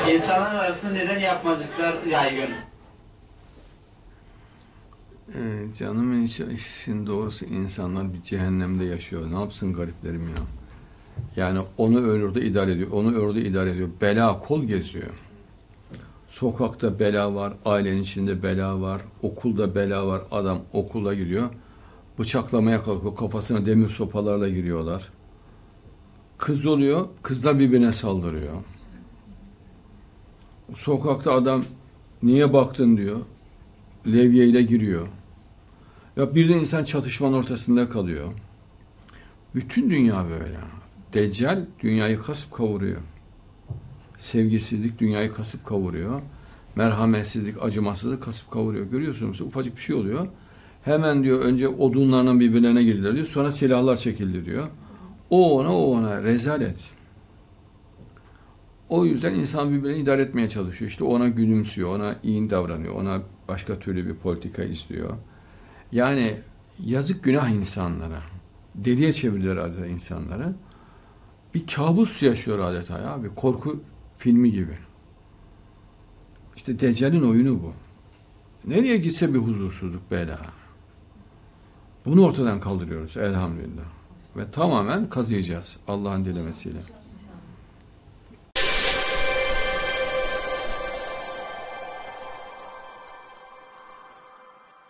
İnsanlar arasında neden yapmacıklar yaygın? Canımın işin doğrusu insanlar bir cehennemde yaşıyor. Ne yapsın gariplerim ya. Yani onu öldürdü idare ediyor. Onu öldürdü idare ediyor. Bela kol geziyor. Sokakta bela var. Ailenin içinde bela var. Okulda bela var. Adam okula gidiyor. Bıçaklamaya kalkıyor. Kafasına demir sopalarla giriyorlar. Kız oluyor. Kızlar birbirine saldırıyor. Sokakta adam niye baktın diyor. Levyeyle giriyor. Ya birden insan çatışmanın ortasında kalıyor. Bütün dünya böyle. Deccal dünyayı kasıp kavuruyor. Sevgisizlik dünyayı kasıp kavuruyor. Merhametsizlik, acımasızlık kasıp kavuruyor. Görüyorsunuz ufacık bir şey oluyor. Hemen diyor önce odunlarla birbirlerine girdiler diyor. Sonra silahlar çekildi diyor. O ona rezalet. O yüzden insan birbirini idare etmeye çalışıyor. İşte ona gülümsüyor, ona iyi davranıyor, ona başka türlü bir politika istiyor. Yani yazık günah insanlara. Deliye çevirdiler adeta insanları. Bir kabus yaşıyor adeta ya. Bir korku filmi gibi. İşte Deccal'in oyunu bu. Nereye gitse bir huzursuzluk, bela. Bunu ortadan kaldırıyoruz elhamdülillah. Ve tamamen kazıyacağız Allah'ın dilemesiyle.